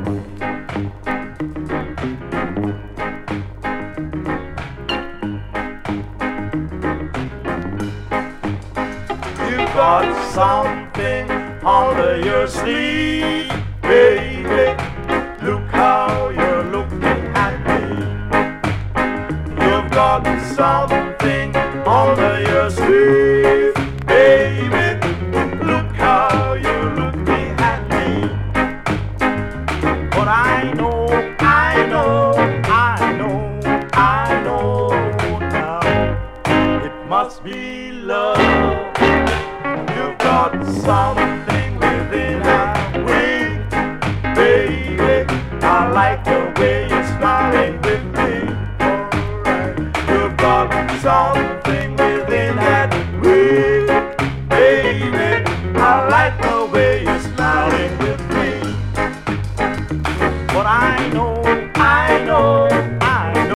You got something under your sleeve, baby. Look how you're looking at me. You've got something under your sleeve, baby. Look how you're looking at me. But I know now. It must be love. You've got something within a wing, baby. I like the way you're smiling with me. Alright. You've got something within that wing, baby. I like the way you're smiling with me. But I know